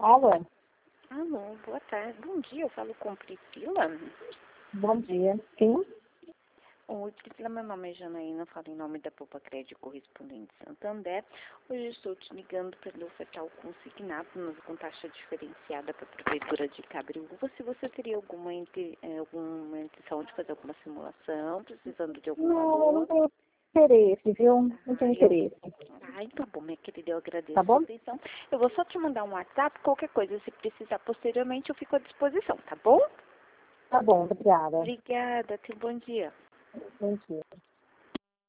Alô, Alô, boa tarde. Bom dia, eu falo com Priscila. bom dia. Sim? Oi, Priscila, meu nome é Janaína, falo em nome da Poupa Crédito Correspondente Santander. Hoje eu estou te ligando para lhe ofertar o consignado com taxa diferenciada para a Prefeitura de Cabreúva. Se você teria alguma intenção de fazer alguma simulação, precisando de algum Não, não valor. tenho interesse, viu? Não tenho interesse. Então bom, minha querida, eu agradeço Tá a sua bom? atenção. Eu vou só te mandar um WhatsApp, qualquer coisa, se precisar posteriormente, eu fico à disposição, tá bom? Tá bom, obrigada. Obrigada, tenha um bom dia. Bom dia.